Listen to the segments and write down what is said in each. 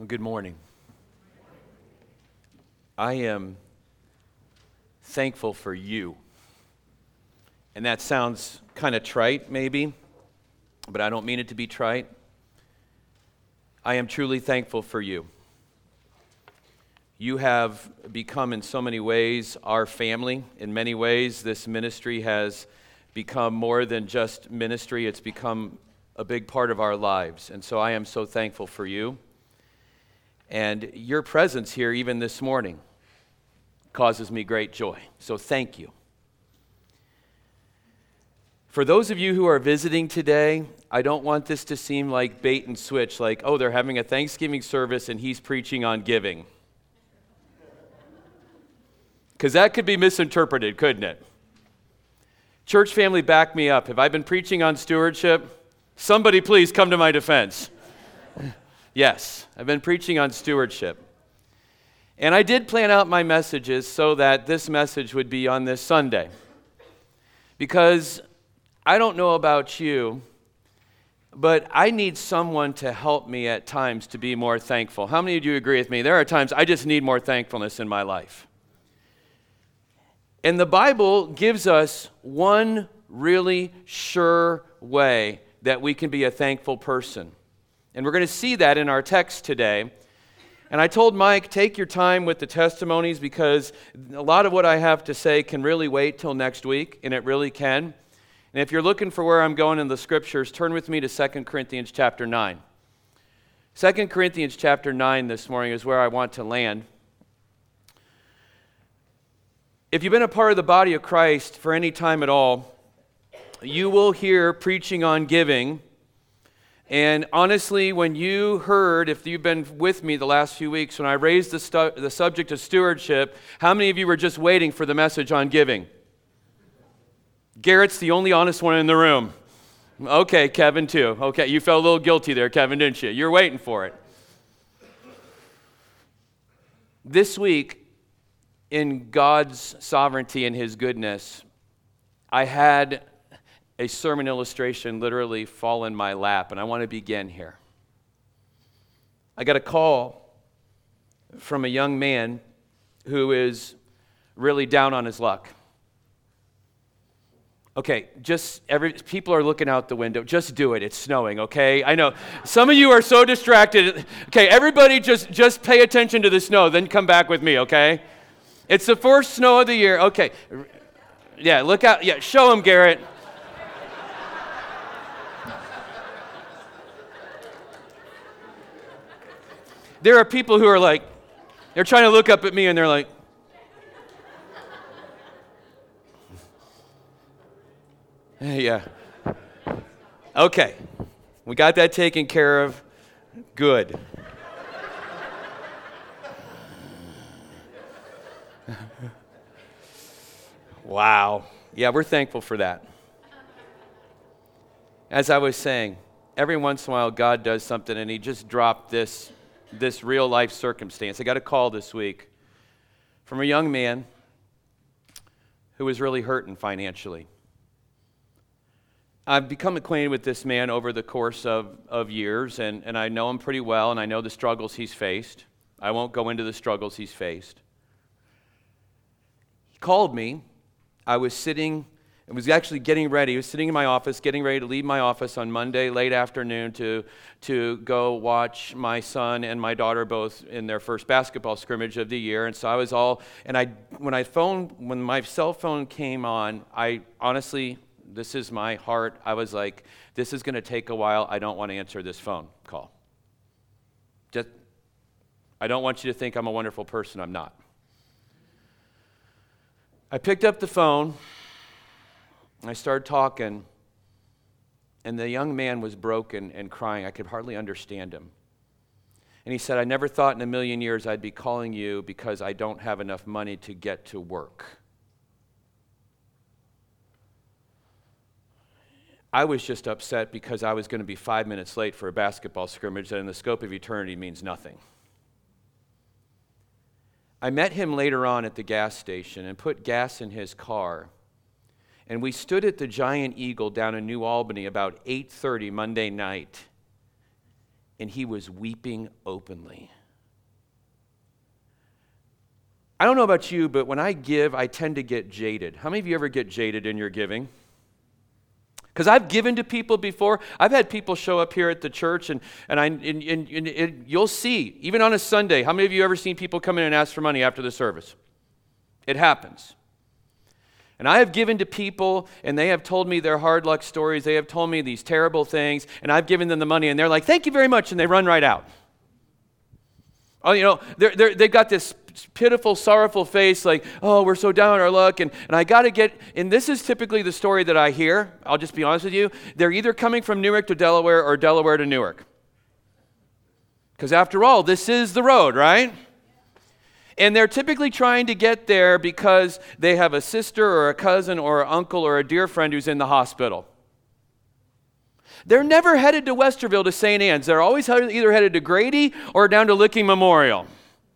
Well, good morning. I am thankful for you. And that sounds kind of trite, maybe, but I don't mean it to be trite. I am truly thankful for you. You have become, in so many ways, our family. In many ways, this ministry has become more than just ministry. It's become a big part of our lives. And so I am so thankful for you. And your presence here, even this morning, causes me great joy. So thank you. For those of you who are visiting today, I don't want this to seem like bait and switch, like, oh, they're having a Thanksgiving service and he's preaching on giving. Because that could be misinterpreted, couldn't it? Church family, back me up. Have I been preaching on stewardship? Somebody please come to my defense. Yes, I've been preaching on stewardship. And I did plan out my messages so that this message would be on this Sunday. Because I don't know about you, but I need someone to help me at times to be more thankful. How many of you agree with me? There are times I just need more thankfulness in my life. And the Bible gives us one really sure way that we can be a thankful person. And we're going to see that in our text today. And I told Mike, take your time with the testimonies because a lot of what I have to say can really wait till next week, and it really can. And if you're looking for where I'm going in the scriptures, turn with me to 2 Corinthians chapter 9. 2 Corinthians chapter 9 this morning is where I want to land. If you've been a part of the body of Christ for any time at all, you will hear preaching on giving. And honestly, when you heard, if you've been with me the last few weeks, when I raised the subject of stewardship, how many of you were just waiting for the message on giving? Garrett's the only honest one in the room. Okay, Kevin too. Okay, you felt a little guilty there, Kevin, didn't you? You're waiting for it. This week, in God's sovereignty and His goodness, I had a sermon illustration literally fall in my lap, and I want to begin here. I got a call from a young man who is really down on his luck. Okay, people are looking out the window. Just do it. It's snowing, okay? I know. Some of you are so distracted. Okay, everybody just pay attention to the snow, then come back with me, okay? It's the first snow of the year. Okay. Yeah, look out. Yeah, show him, Garrett. There are people who are like, they're trying to look up at me and they're like, yeah. Okay. We got that taken care of. Good. Wow. Yeah, we're thankful for that. As I was saying, every once in a while God does something and He just dropped this real life circumstance. I got a call this week from a young man who was really hurting financially. I've become acquainted with this man over the course of years, and I know him pretty well, and I know the struggles he's faced. I won't go into the struggles he's faced. He called me. I was actually getting ready. He was sitting in my office, getting ready to leave my office on Monday late afternoon to go watch my son and my daughter both in their first basketball scrimmage of the year. And so I was when my cell phone came on, I honestly, this is my heart, I was like, this is going to take a while. I don't want to answer this phone call. I don't want you to think I'm a wonderful person. I'm not. I picked up the phone. I started talking, and the young man was broken and crying. I could hardly understand him. And he said, I never thought in a million years I'd be calling you because I don't have enough money to get to work. I was just upset because I was going to be 5 minutes late for a basketball scrimmage that in the scope of eternity means nothing. I met him later on at the gas station and put gas in his car. And we stood at the Giant Eagle down in New Albany about 8:30 Monday night. and he was weeping openly. I don't know about you, but when I give, I tend to get jaded. How many of you ever get jaded in your giving? Because I've given to people before. I've had people show up here at the church, and you'll see, even on a Sunday, how many of you ever seen people come in and ask for money after the service? It happens. And I have given to people, and they have told me their hard luck stories. They have told me these terrible things, and I've given them the money, and they're like, thank you very much, and they run right out. Oh, you know, they've got this pitiful, sorrowful face like, oh, we're so down on our luck, and I got to get, and this is typically the story that I hear. I'll just be honest with you. They're either coming from Newark to Delaware or Delaware to Newark. Because after all, this is the road, right? And they're typically trying to get there because they have a sister or a cousin or an uncle or a dear friend who's in the hospital. They're never headed to Westerville to St. Anne's. They're always either headed to Grady or down to Licking Memorial.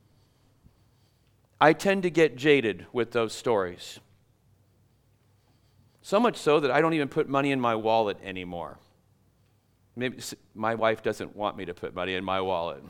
I tend to get jaded with those stories. So much so that I don't even put money in my wallet anymore. Maybe my wife doesn't want me to put money in my wallet.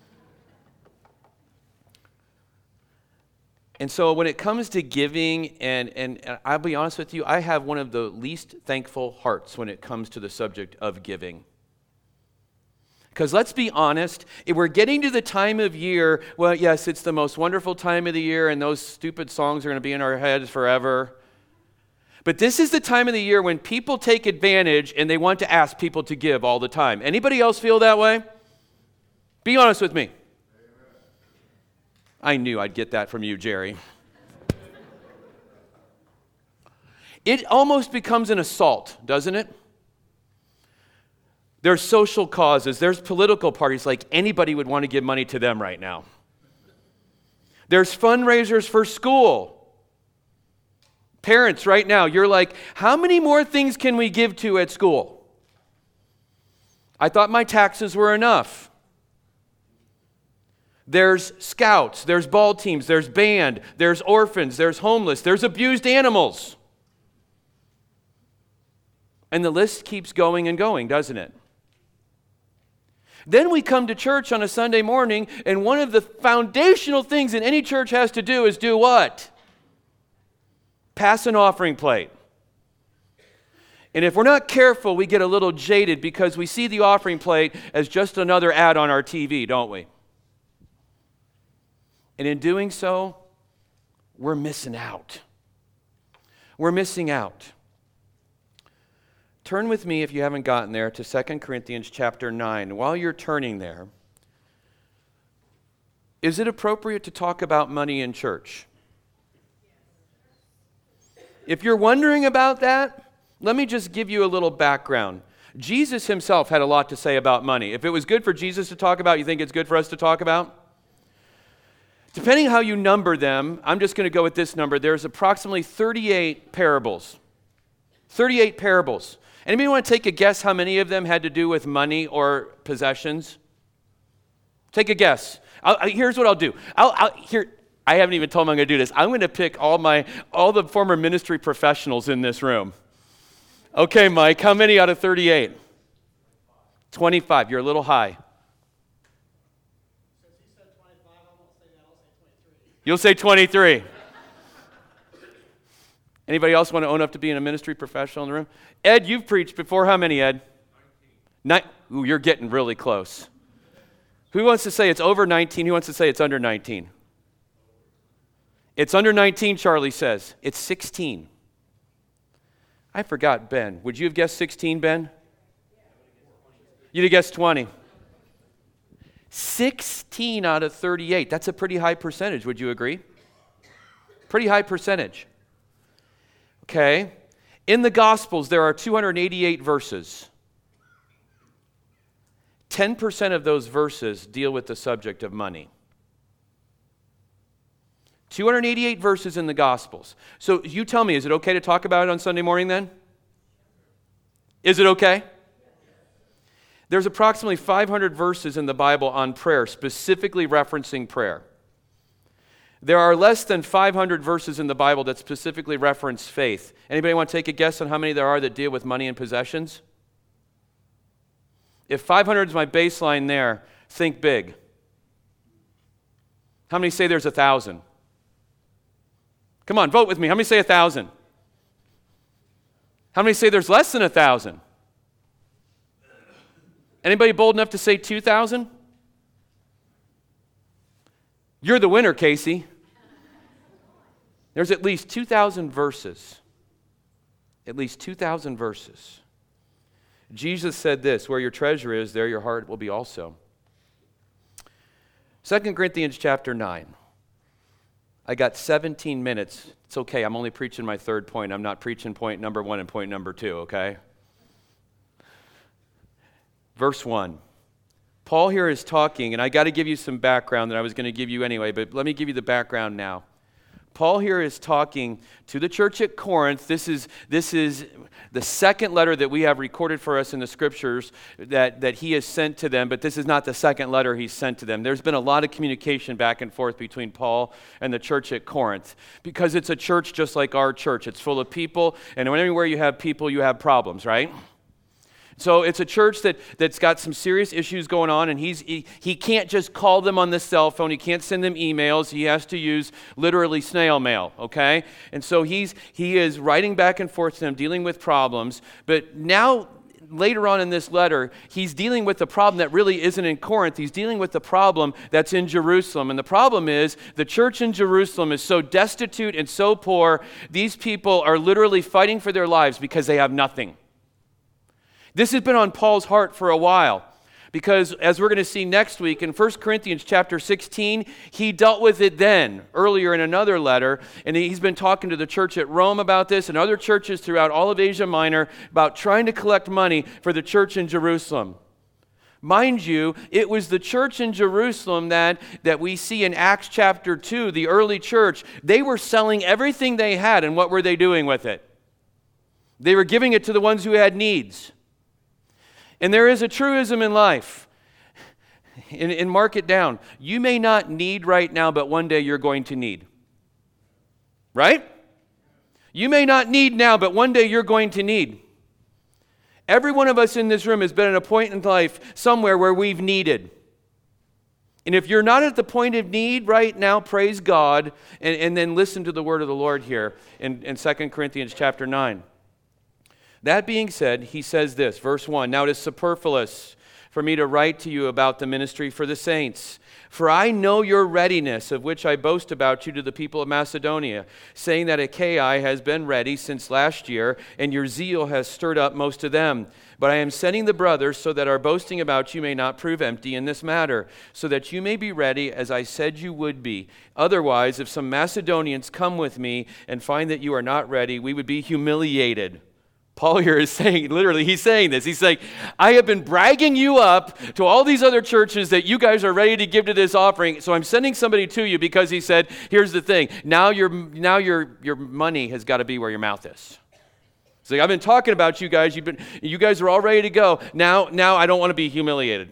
And so when it comes to giving, and I'll be honest with you, I have one of the least thankful hearts when it comes to the subject of giving. Because let's be honest, if we're getting to the time of year, well, yes, it's the most wonderful time of the year, and those stupid songs are going to be in our heads forever. But this is the time of the year when people take advantage and they want to ask people to give all the time. Anybody else feel that way? Be honest with me. I knew I'd get that from you, Jerry. It almost becomes an assault, doesn't it? There's social causes, there's political parties, like anybody would want to give money to them right now. There's fundraisers for school. Parents, right now, you're like, how many more things can we give to at school? I thought my taxes were enough. There's scouts, there's ball teams, there's band, there's orphans, there's homeless, there's abused animals. And the list keeps going and going, doesn't it? Then we come to church on a Sunday morning, and one of the foundational things that any church has to do is do what? Pass an offering plate. And if we're not careful, we get a little jaded because we see the offering plate as just another ad on our TV, don't we? And in doing so, we're missing out. We're missing out. Turn with me, if you haven't gotten there, to 2 Corinthians chapter 9. While you're turning there, is it appropriate to talk about money in church? If you're wondering about that, let me just give you a little background. Jesus himself had a lot to say about money. If it was good for Jesus to talk about, you think it's good for us to talk about? Depending how you number them, I'm just going to go with this number. There's approximately 38 parables. 38 parables. Anybody want to take a guess how many of them had to do with money or possessions? Take a guess. Here's what I'll do. I haven't even told them I'm going to do this. I'm going to pick all the former ministry professionals in this room. Okay, Mike, how many out of 38? 25. You're a little high. You'll say 23. Anybody else want to own up to being a ministry professional in the room? Ed, you've preached before. How many, Ed? 19. Ooh, you're getting really close. Who wants to say it's over 19? Who wants to say it's under 19? It's under 19, Charlie says. It's 16. I forgot Ben. Would you have guessed 16, Ben? You'd have guessed 20. 16 out of 38. That's a pretty high percentage, would you agree? Pretty high percentage. Okay. In the Gospels, there are 288 verses. 10% of those verses deal with the subject of money. 288 verses in the Gospels. So you tell me, is it okay to talk about it on Sunday morning then? Is it okay? There's approximately 500 verses in the Bible on prayer, specifically referencing prayer. There are less than 500 verses in the Bible that specifically reference faith. Anybody want to take a guess on how many there are that deal with money and possessions? If 500 is my baseline there, think big. How many say there's 1,000? Come on, vote with me. How many say 1,000? How many say there's less than 1,000? Anybody bold enough to say 2,000? You're the winner, Casey. There's at least 2,000 verses. At least 2,000 verses. Jesus said this, where your treasure is, there your heart will be also. 2 Corinthians chapter 9. I got 17 minutes. It's okay, I'm only preaching my third point. I'm not preaching point number 1 and point number 2, okay? Verse 1. Paul here is talking, and I got to give you some background that I was going to give you anyway, but let me give you the background now. Paul here is talking to the church at Corinth. This is the second letter that we have recorded for us in the scriptures that he has sent to them, but this is not the second letter he's sent to them. There's been a lot of communication back and forth between Paul and the church at Corinth because it's a church just like our church. It's full of people, and anywhere you have people, you have problems, right? So it's a church that's got some serious issues going on, and he can't just call them on the cell phone. He can't send them emails. He has to use literally snail mail, okay? And so he is writing back and forth to them, dealing with problems. But now, later on in this letter, he's dealing with the problem that really isn't in Corinth. He's dealing with the problem that's in Jerusalem. And the problem is the church in Jerusalem is so destitute and so poor, these people are literally fighting for their lives because they have nothing. This has been on Paul's heart for a while because, as we're going to see next week in 1 Corinthians chapter 16, he dealt with it then, earlier in another letter, and he's been talking to the church at Rome about this and other churches throughout all of Asia Minor about trying to collect money for the church in Jerusalem. Mind you, it was the church in Jerusalem that we see in Acts chapter 2, the early church. They were selling everything they had, and what were they doing with it? They were giving it to the ones who had needs. And there is a truism in life, and mark it down. You may not need right now, but one day you're going to need. Right? You may not need now, but one day you're going to need. Every one of us in this room has been at a point in life somewhere where we've needed. And if you're not at the point of need right now, praise God, and then listen to the word of the Lord here in 2 Corinthians chapter 9. That being said, he says this, verse 1, "Now it is superfluous for me to write to you about the ministry for the saints. For I know your readiness, of which I boast about you to the people of Macedonia, saying that Achaia has been ready since last year, and your zeal has stirred up most of them. But I am sending the brothers so that our boasting about you may not prove empty in this matter, so that you may be ready as I said you would be. Otherwise, if some Macedonians come with me and find that you are not ready, we would be humiliated." Paul here is saying, literally, he's saying this. He's saying, I have been bragging you up to all these other churches that you guys are ready to give to this offering, so I'm sending somebody to you because he said, here's the thing, now your money has got to be where your mouth is. He's like, I've been talking about you guys, you guys are all ready to go, now I don't want to be humiliated.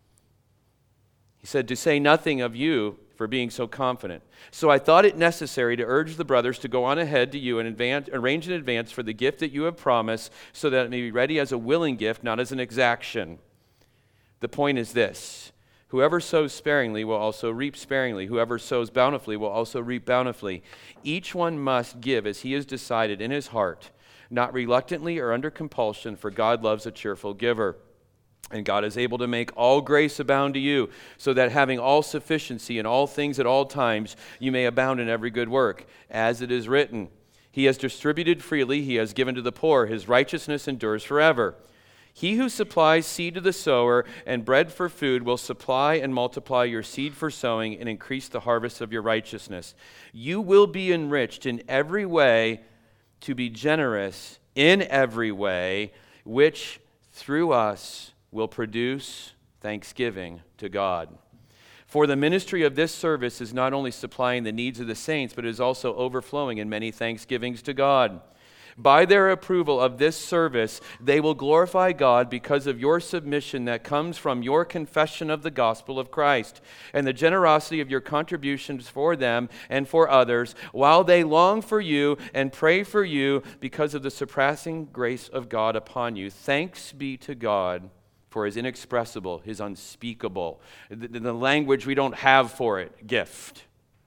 He said, to say nothing of you for being so confident. So I thought it necessary to urge the brothers to go on ahead to you and arrange in advance for the gift that you have promised, so that it may be ready as a willing gift, not as an exaction. The point is this: whoever sows sparingly will also reap sparingly. Whoever sows bountifully will also reap bountifully. Each one must give as he has decided in his heart, not reluctantly or under compulsion, for God loves a cheerful giver. And God is able to make all grace abound to you, so that having all sufficiency in all things at all times, you may abound in every good work. As it is written, He has distributed freely, He has given to the poor, His righteousness endures forever. He who supplies seed to the sower and bread for food will supply and multiply your seed for sowing and increase the harvest of your righteousness. You will be enriched in every way to be generous in every way, which through us will produce thanksgiving to God. For the ministry of this service is not only supplying the needs of the saints, but is also overflowing in many thanksgivings to God. By their approval of this service, they will glorify God because of your submission that comes from your confession of the gospel of Christ and the generosity of your contributions for them and for others, while they long for you and pray for you because of the surpassing grace of God upon you. Thanks be to God for his inexpressible, his unspeakable, the language we don't have for it, gift.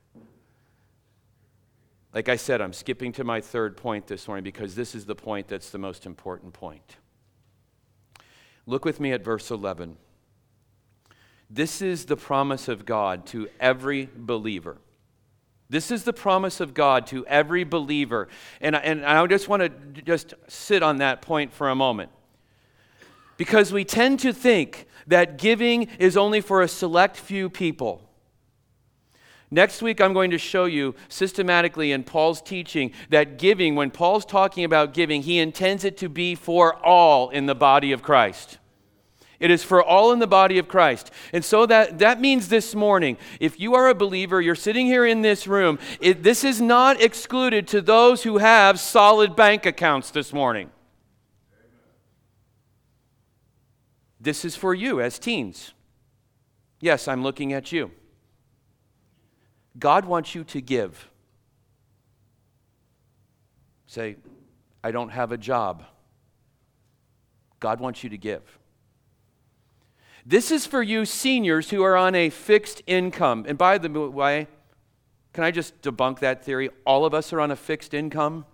Like I said, I'm skipping to my third point this morning because this is the point that's the most important point. Look with me at verse 11. This is the promise of God to every believer. This is the promise of God to every believer. And I just want to just sit on that point for a moment. Because we tend to think that giving is only for a select few people. Next week, I'm going to show you systematically in Paul's teaching that giving, when Paul's talking about giving, he intends it to be for all in the body of Christ. It is for all in the body of Christ. And so that means this morning, if you are a believer, you're sitting here in this room, this is not excluded to those who have solid bank accounts this morning. This is for you as teens. Yes, I'm looking at you. God wants you to give. Say, I don't have a job. God wants you to give. This is for you seniors who are on a fixed income. And by the way, can I just debunk that theory? All of us are on a fixed income.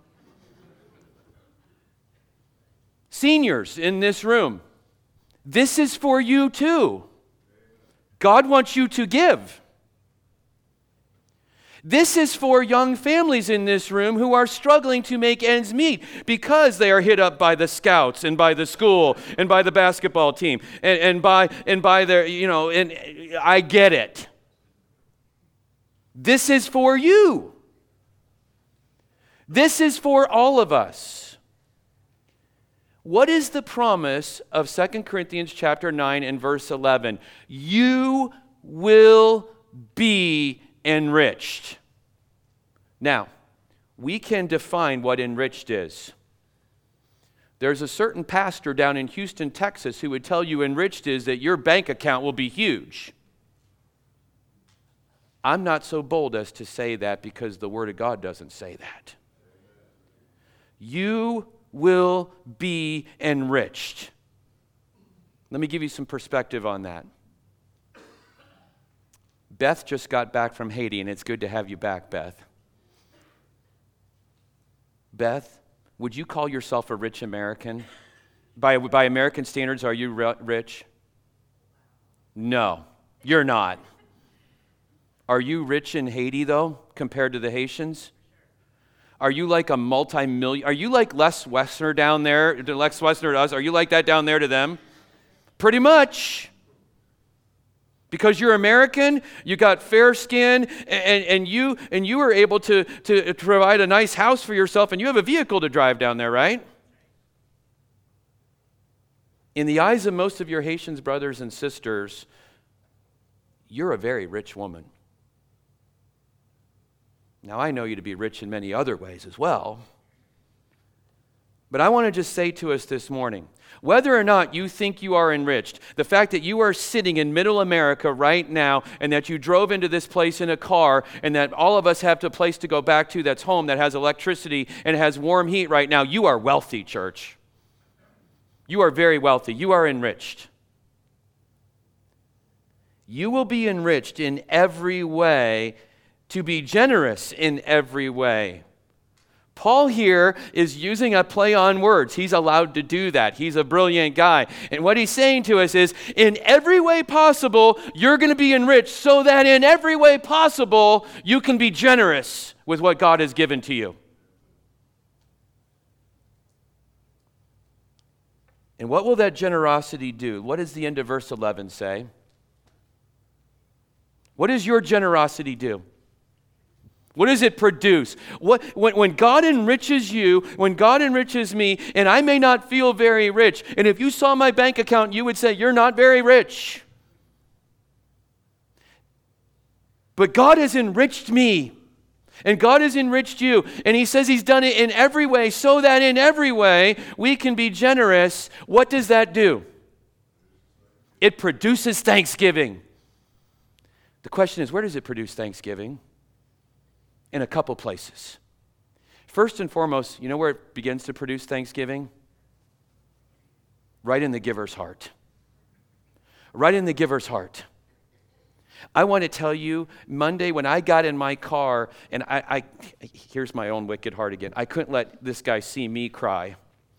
Seniors in this room, this is for you too. God wants you to give. This is for young families in this room who are struggling to make ends meet because they are hit up by the scouts and by the school and by the basketball team and by their, and I get it. This is for you. This is for all of us. What is the promise of 2 Corinthians chapter 9 and verse 11? You will be enriched. Now, we can define what enriched is. There's a certain pastor down in Houston, Texas, who would tell you enriched is that your bank account will be huge. I'm not so bold as to say that because the Word of God doesn't say that. You will be enriched. Let me give you some perspective on that. Beth just got back from Haiti, and it's good to have you back, Beth. Beth, would you call yourself a rich American? By American standards, are you rich? No, you're not. Are you rich in Haiti, though, compared to the Haitians? Are you like a multi-million? Are you like Les Wessner down there? Les Wessner to us? Are you like that down there to them? Pretty much. Because you're American, you got fair skin, and you are able to provide a nice house for yourself, and you have a vehicle to drive down there, right? In the eyes of most of your Haitians brothers and sisters, you're a very rich woman. Now, I know you to be rich in many other ways as well. But I want to just say to us this morning, whether or not you think you are enriched, the fact that you are sitting in middle America right now and that you drove into this place in a car and that all of us have a place to go back to that's home, that has electricity and has warm heat right now, you are wealthy, church. You are very wealthy. You are enriched. You will be enriched in every way, to be generous in every way. Paul here is using a play on words. He's allowed to do that. He's a brilliant guy. And what he's saying to us is, in every way possible, you're going to be enriched so that in every way possible, you can be generous with what God has given to you. And what will that generosity do? What does the end of verse 11 say? What does your generosity do? What does it produce? When God enriches you, when God enriches me, and I may not feel very rich, and if you saw my bank account, you would say, you're not very rich. But God has enriched me, and God has enriched you, and He says He's done it in every way, so that in every way we can be generous. What does that do? It produces thanksgiving. The question is, where does it produce thanksgiving? In a couple places. First and foremost, you know where it begins to produce thanksgiving? Right in the giver's heart. right in the giver's heart. I want to tell you, Monday when I got in my car, and I here's my own wicked heart again. I couldn't let this guy see me cry.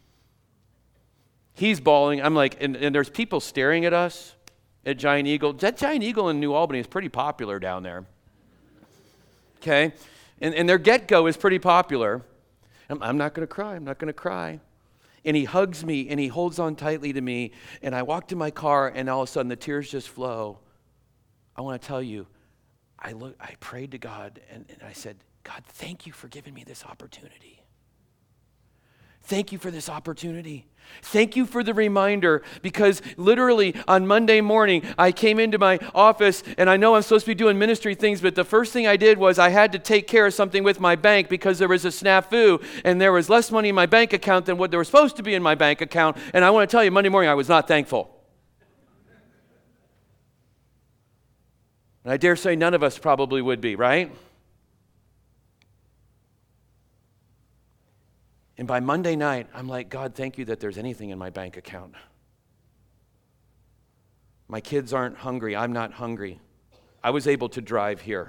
He's bawling. I'm like, and there's people staring at us at Giant Eagle. That Giant Eagle in New Albany is pretty popular down there. Okay? And their get-go is pretty popular. I'm not going to cry. I'm not going to cry. And he hugs me, and he holds on tightly to me. And I walk to my car, and all of a sudden the tears just flow. I want to tell you, I prayed to God, and I said, God, thank you for giving me this opportunity. Thank you for this opportunity. Thank you for the reminder, because literally on Monday morning, I came into my office, and I know I'm supposed to be doing ministry things, but the first thing I did was I had to take care of something with my bank because there was a snafu, and there was less money in my bank account than what there was supposed to be in my bank account. And I want to tell you, Monday morning, I was not thankful. And I dare say none of us probably would be, right? And by Monday night, I'm like, God, thank you that there's anything in my bank account. My kids aren't hungry. I'm not hungry. I was able to drive here.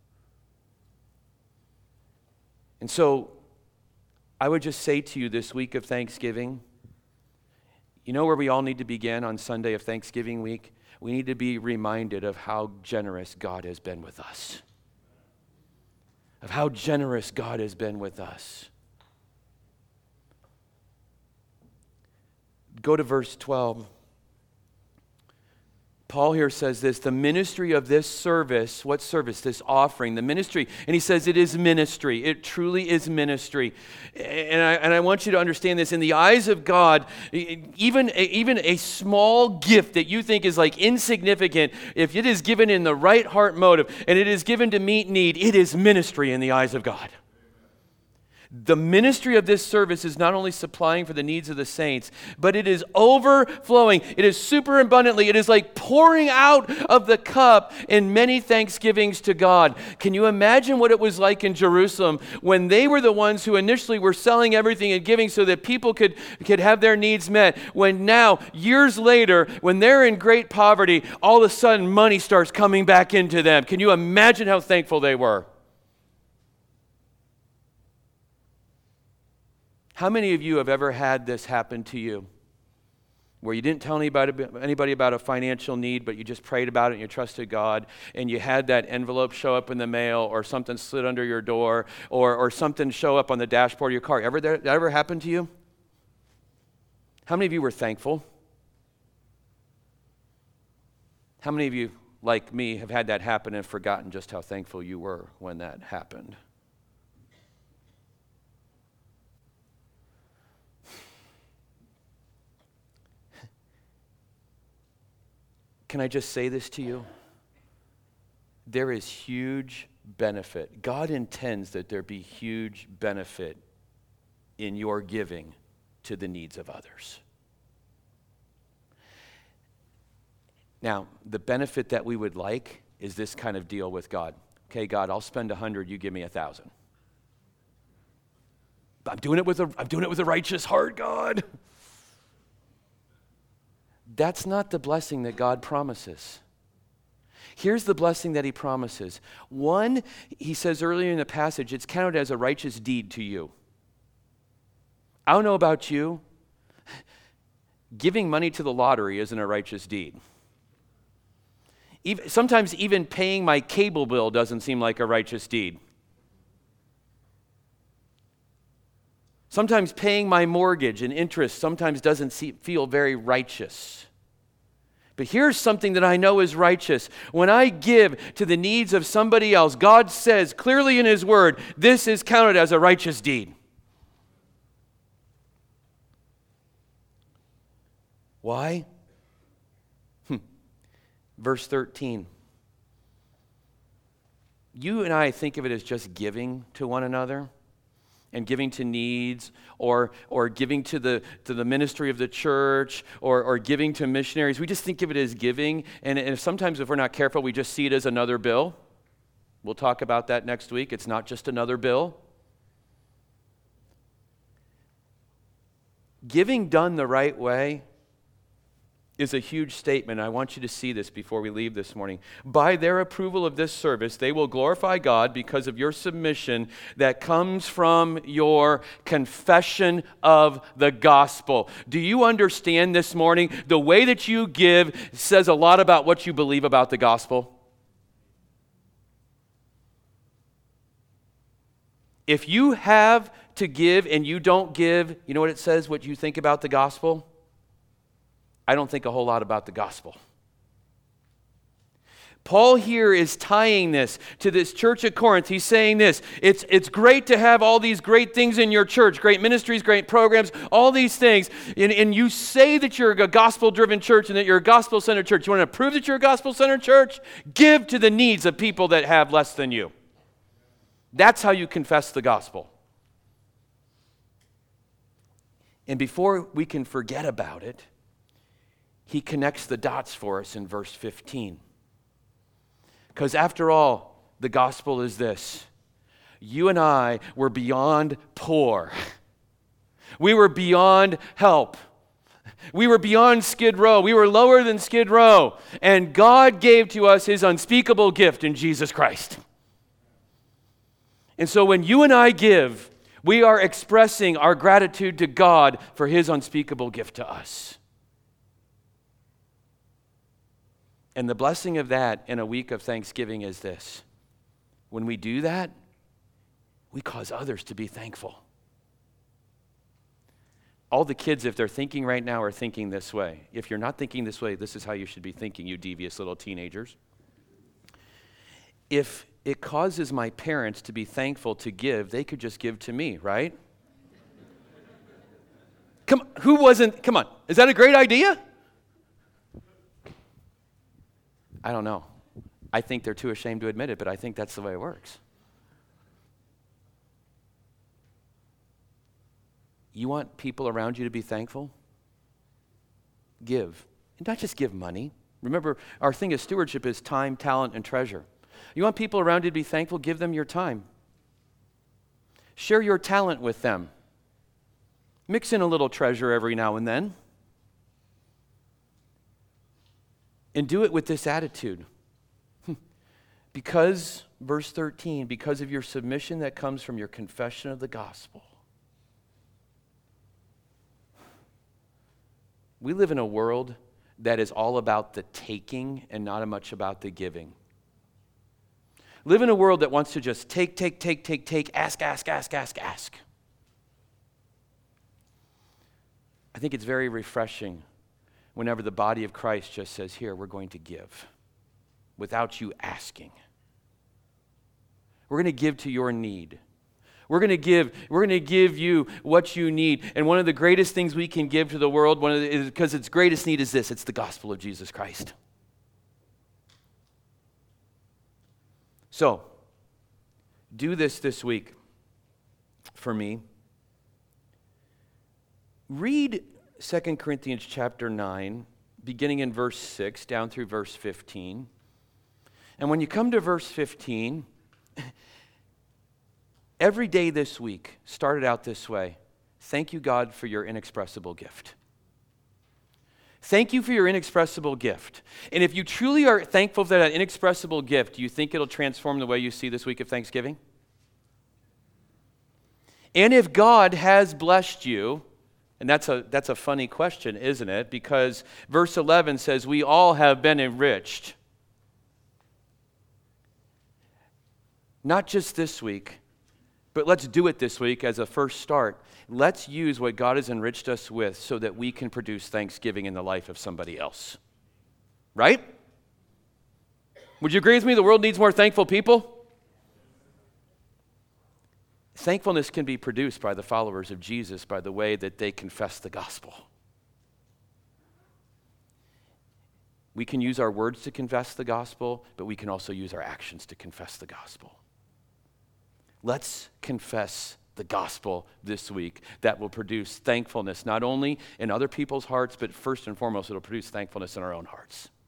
And so I would just say to you this week of Thanksgiving, you know where we all need to begin on Sunday of Thanksgiving week? We need to be reminded of how generous God has been with us. Of how generous God has been with us. Go to verse 12. Paul here says this, the ministry of this service, what service? This offering, the ministry. And he says it is ministry. It truly is ministry. And I want you to understand this. In the eyes of God, even a small gift that you think is like insignificant, if it is given in the right heart motive and it is given to meet need, it is ministry in the eyes of God. The ministry of this service is not only supplying for the needs of the saints, but it is overflowing. It is super abundantly. It is like pouring out of the cup in many thanksgivings to God. Can you imagine what it was like in Jerusalem when they were the ones who initially were selling everything and giving so that people could have their needs met? When now, years later, when they're in great poverty, all of a sudden money starts coming back into them. Can you imagine how thankful they were? How many of you have ever had this happen to you? Where you didn't tell anybody about a financial need, but you just prayed about it and you trusted God, and you had that envelope show up in the mail, or something slid under your door, or something show up on the dashboard of your car. That ever happened to you? How many of you were thankful? How many of you, like me, have had that happen and forgotten just how thankful you were when that happened? Can I just say this to you? There is huge benefit. God intends that there be huge benefit in your giving to the needs of others. Now, the benefit that we would like is this kind of deal with God. Okay, God, I'll spend 100, you give me 1,000. I'm doing it with a righteous heart, God. That's not the blessing that God promises. Here's the blessing that he promises. One, he says earlier in the passage, it's counted as a righteous deed to you. I don't know about you. Giving money to the lottery isn't a righteous deed. Sometimes even paying my cable bill doesn't seem like a righteous deed. Sometimes paying my mortgage and interest sometimes doesn't feel very righteous. But here's something that I know is righteous. When I give to the needs of somebody else, God says clearly in his word, this is counted as a righteous deed. Why? Verse 13. You and I think of it as just giving to one another, and giving to needs, or giving to the ministry of the church, or giving to missionaries. We just think of it as giving, and sometimes if we're not careful, we just see it as another bill. We'll talk about that next week. It's not just another bill. Giving done the right way is a huge statement. I want you to see this before we leave this morning. By their approval of this service, they will glorify God because of your submission that comes from your confession of the gospel. Do you understand this morning? The way that you give says a lot about what you believe about the gospel. If you have to give and you don't give, you know what it says, what you think about the gospel? I don't think a whole lot about the gospel. Paul here is tying this to this church at Corinth. He's saying this, it's great to have all these great things in your church, great ministries, great programs, all these things, and you say that you're a gospel-driven church and that you're a gospel-centered church. You want to prove that you're a gospel-centered church? Give to the needs of people that have less than you. That's how you confess the gospel. And before we can forget about it, he connects the dots for us in verse 15. Because after all, the gospel is this. You and I were beyond poor. We were beyond help. We were beyond Skid Row. We were lower than Skid Row. And God gave to us his unspeakable gift in Jesus Christ. And so when you and I give, we are expressing our gratitude to God for his unspeakable gift to us. And the blessing of that in a week of Thanksgiving is this. When we do that, we cause others to be thankful. All the kids, if they're thinking right now, are thinking this way. If you're not thinking this way, this is how you should be thinking, you devious little teenagers. If it causes my parents to be thankful to give, they could just give to me, right? Come on, is that a great idea? I don't know. I think they're too ashamed to admit it, but I think that's the way it works. You want people around you to be thankful? Give. And not just give money. Remember, our thing of stewardship is time, talent, and treasure. You want people around you to be thankful? Give them your time. Share your talent with them. Mix in a little treasure every now and then. And do it with this attitude. Because, verse 13, because of your submission that comes from your confession of the gospel. We live in a world that is all about the taking and not much about the giving. Live in a world that wants to just take, ask. I think it's very refreshing whenever the body of Christ just says, here, we're going to give without you asking. We're going to give to your need. We're going to give you what you need. And one of the greatest things we can give to the world, because its greatest need is this, it's the gospel of Jesus Christ. So, do this week for me. Read 2 Corinthians chapter 9, beginning in verse 6 down through verse 15. And when you come to verse 15, every day this week started out this way. Thank you, God, for your inexpressible gift. Thank you for your inexpressible gift. And if you truly are thankful for that inexpressible gift, do you think it'll transform the way you see this week of Thanksgiving? And if God has blessed you, and that's a funny question, isn't it? Because verse 11 says, we all have been enriched. Not just this week, but let's do it this week as a first start. Let's use what God has enriched us with so that we can produce thanksgiving in the life of somebody else. Right? Would you agree with me? The world needs more thankful people. Thankfulness can be produced by the followers of Jesus by the way that they confess the gospel. We can use our words to confess the gospel, but we can also use our actions to confess the gospel. Let's confess the gospel this week that will produce thankfulness, not only in other people's hearts, but first and foremost, it'll produce thankfulness in our own hearts.